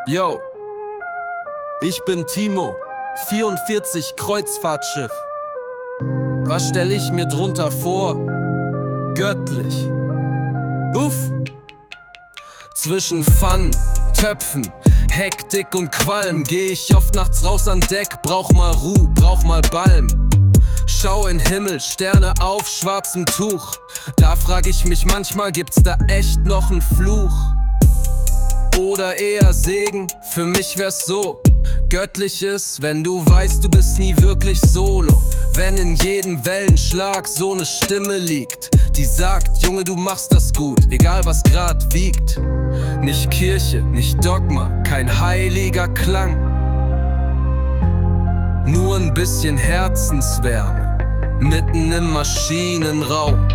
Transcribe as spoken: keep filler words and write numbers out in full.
Yo, ich bin Timo, vierundvierzig Kreuzfahrtschiff. Was stell ich mir drunter vor? Göttlich. Uff. Zwischen Pfannen, Töpfen, Hektik und Qualm geh ich oft nachts raus an Deck, brauch mal Ruhe, brauch mal Balm. Schau in Himmel, Sterne auf schwarzem Tuch. Da frag ich mich manchmal, gibt's da echt noch einen Fluch? Oder eher Segen, für mich wär's so. Göttlich ist, wenn du weißt, du bist nie wirklich solo. Wenn in jedem Wellenschlag so ne Stimme liegt, die sagt, Junge, du machst das gut, egal was grad wiegt. Nicht Kirche, nicht Dogma, kein heiliger Klang. Nur ein bisschen Herzenswärme, mitten im Maschinenraum.